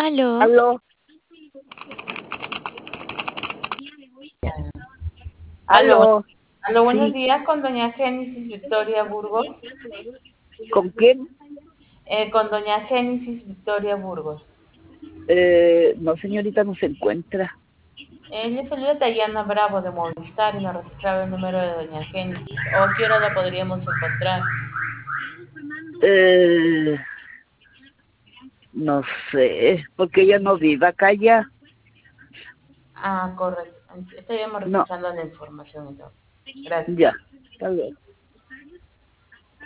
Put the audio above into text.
Aló, Aló, Aló, aló, aló, buenos sí, días con doña Génesis Victoria Burgos. ¿con quién? Con doña Génesis Victoria Burgos. No, señorita, no se encuentra. Le saluda Dayana Bravo de Movistar y me registraba el número de doña Génesis. ¿O a qué hora la podríamos encontrar? Eh, no sé, porque ella no vive acá ya. Ah, correcto. Estaríamos No, registrando la información entonces. Gracias. ya, tal vez.